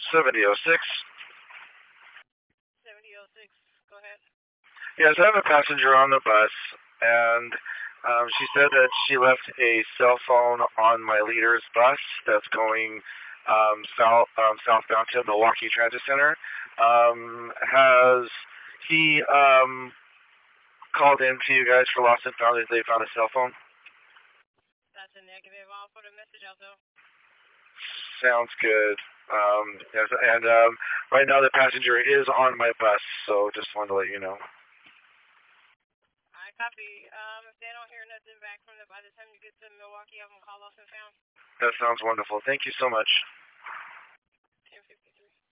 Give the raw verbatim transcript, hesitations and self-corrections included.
seventy oh six. seventy oh six, go ahead. Yes, I have a passenger on the bus, and um, she said that she left a cell phone on my leader's bus that's going um, south um, southbound to Milwaukee Transit Center. Um, has he um, called in to you guys for lost and found that they found a cell phone? That's a negative. I'll put a message out though. Sounds good. Um, yes, and um, right now the passenger is on my bus, so just wanted to let you know. I copy. Um, if they don't hear nothing back from them by the time you get to Milwaukee, have them call lost and found. That sounds wonderful. Thank you so much.